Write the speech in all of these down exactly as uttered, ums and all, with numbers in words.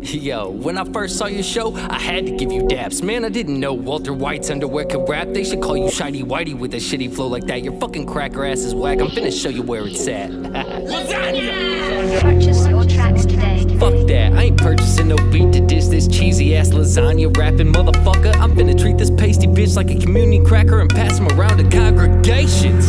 Yo, when I first saw your show, I had to give you daps. Man, I didn't know Walter White's underwear could rap. They should call you Shiny Whitey with a shitty flow like that. Your fucking cracker ass is whack. I'm finna show you where it's at. Lasagna! Purchase your tracks today. Fuck that, I ain't purchasing no beat to dish this cheesy ass lasagna rapping motherfucker. I'm finna treat this pasty bitch like a community cracker and pass him around to congregations.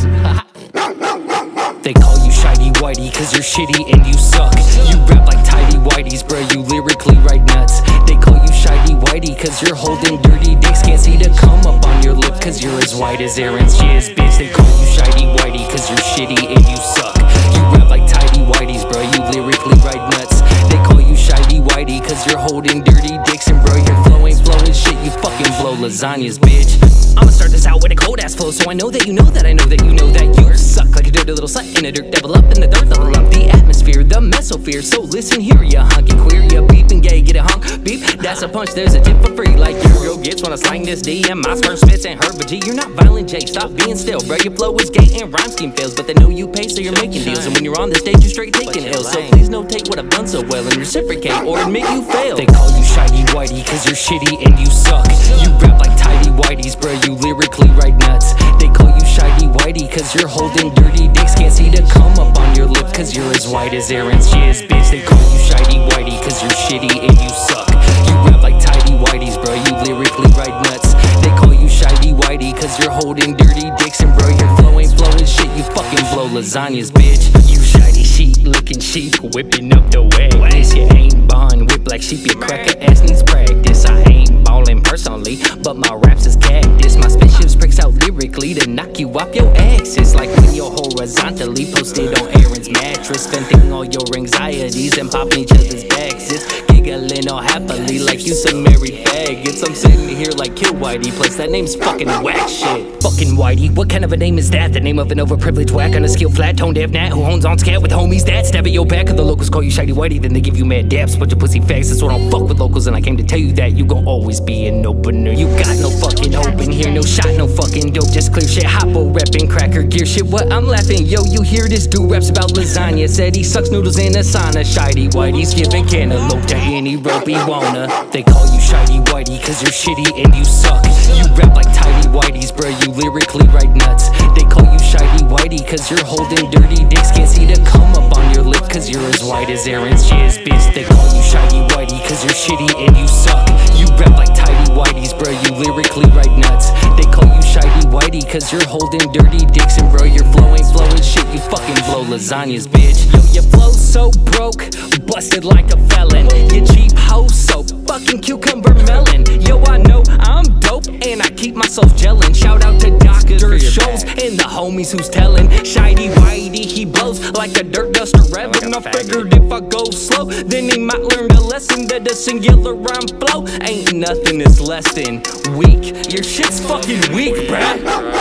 They call you Shiny Whitey cause you're shitty and you suck. You rap like tidy whiteys, bro, you lyrically write nuts. They call you Shiny Whitey cause you're holding dirty dicks. Can't see the cum up on your lip cause you're as white as Aaron's jizz, bitch. They call you Shiny Whitey cause you're shitty and you suck. You rap like tidy whiteys, bro, you lyrically write nuts. They call you Shiny Whitey cause you're holding dirty dicks. And bro, your flow ain't flowing shit, you fucking blow lasagnas, bitch. I'ma start this out with a cold ass flow, so I know that you know that I know that you know that you suck like a dirty little slut in a dirt devil up in the dirt, level up the atmosphere, the mesosphere. So listen here, ya hunky queer, ya beeping gay, get a hunk, beep. That's a punch, there's a tip for free, like your girl gets when I slang this D M. My sperm spits and her G. You're not violent, Jay. Stop being still, bro. Your flow is gay and rhyme scheme fails, but they know you pay, so you're making deals. And when you're on the stage, you're straight taking L's. So please notate what I've done so well and reciprocate or admit you failed. They call you Shiny Whitey cause you're shitty and you suck. You rap like tidy whiteys, bro. You lyrically write nuts. They call you Shiny Whitey cause you're holding dirty dicks. Can't see the cum up on your lip cause you're as white as Aaron's jizz, bitch. They call you Shiny Whitey cause you're shitty and you suck. You rap like tidy whiteys, bro. You lyrically write nuts. They call you Shiny Whitey cause you're holding dirty dicks. And bro, your flow ain't flowing shit, you fucking blow lasagnas, bitch. You shiny sheep looking sheep, whipping up the wagness. You ain't bond whip like sheep, your cracker ass needs practice. I ain't ballin' personally, but my raps is cactus. My spaceship spricks out lyrically to knock you off your axis. Like when you're horizontally posted on Aaron's mattress, venting all your anxieties and popping each other's backs. Just giggling all happily like you some married faggots. I'm sitting here like Kill Whitey, plus that name's fucking whack shit. Fucking Whitey, what kind of a name is that? The name of an overprivileged whack on a skill flat tone deaf nat who owns on scat with homies that stab at your back. Of the locals call you Shiny Whitey, then they give you mad daps. Bunch of pussy facts, that's why I don't fuck with locals. And I came to tell you that you gon' always be an opener. You got no fucking hope in here, no shot, no fucking dope, just clear shit. Hoppo reppin' cracker gear shit. What? I'm laughing, yo, you hear this dude raps about lasagna. Said he sucks noodles in a sauna. Shiny Whitey's giving cantaloupe to any rope he wanna. They call you Shiny Whitey cause you're shitty and you suck. You rap like tidy whiteys, bro, you lyrically write nuts. They call you Shiny Whitey cause you're holding dirty dicks. Can't see the cum up on your lip cause you're as white as Aaron's jizz, bitch. They call you Shiny Whitey cause you're shitty and you suck. You rap like tidy whiteys, bro, you lyrically write nuts. They call you Shiny Whitey cause you're holding dirty dicks. And bro, your flow ain't flowing shit, you fucking blow lasagnas, bitch. Yo, your flow's so broke, busted like a felon. You cheap hoe so fucking cucumber melon. Yo, I know I'm dope and I keep myself gelling. Shout out to Doctor Shows and the homies who's telling. Shiny Whitey, he blows like a dirt duster revving. I figured if I go slow, then he might learn a lesson that a singular rhyme flow ain't nothing is less than weak. Your shit's fucking weak, bruh.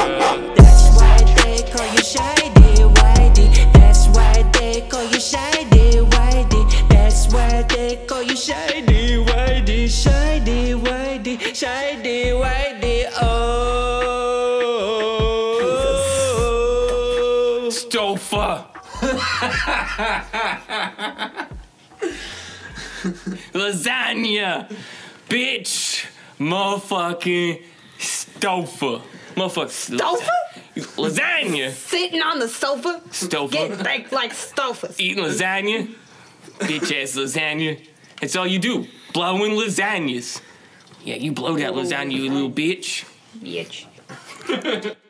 That's why they call you Shiny Whitey. That's why they call you Shiny Whitey. That's why they call you Shiny Whitey. Shiny Whitey, Shiny Whitey. Oh, Stouffer. Lasagna, bitch, motherfucking Stouffer, motherfucker. Stouffer? Lasagna. Sitting on the sofa, Stouffer. getting baked like Stouffer. Eating lasagna, bitch ass lasagna. That's all you do, blowing lasagnas. Yeah, you blow that lasagna, you little bitch. Bitch.